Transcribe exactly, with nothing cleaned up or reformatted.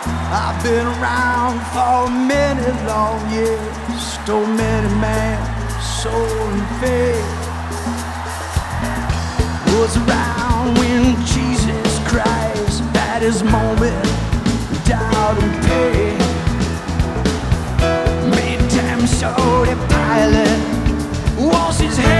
I've been around for many long years, stole many man's soul and faith. Was around when Jesus Christ had his moment of doubt and pain. Made damn sure that Pilate washed his hands.